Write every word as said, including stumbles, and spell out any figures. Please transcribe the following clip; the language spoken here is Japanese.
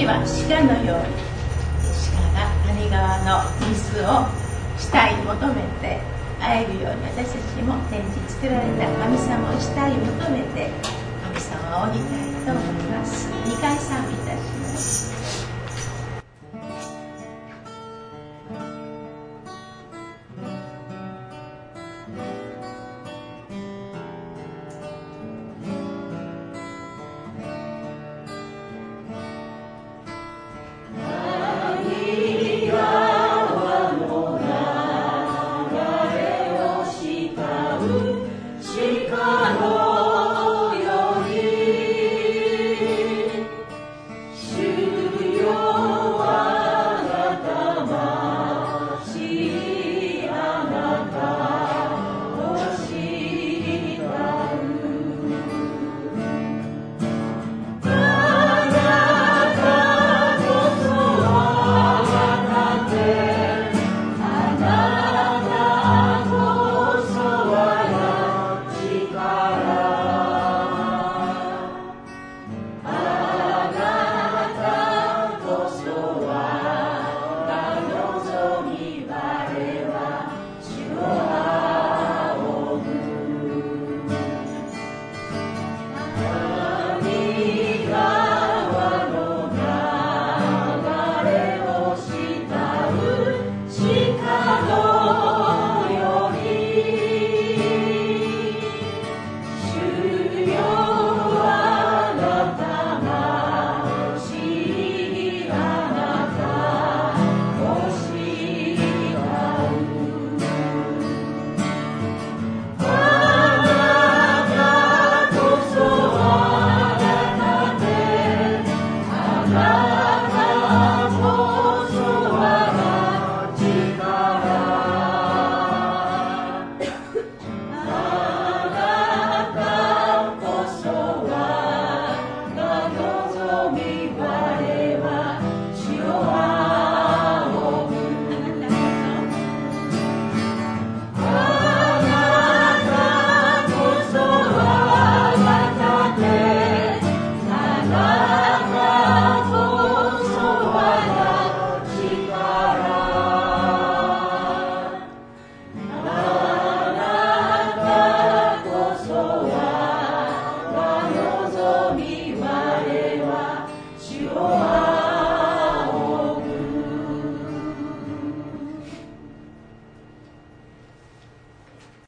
次は鹿のように、鹿が谷川の水を死体求めて会えるように、私たちも天地作られた神様を死体求めて神様を仰ぎたいと思います。にかい賛美いたします。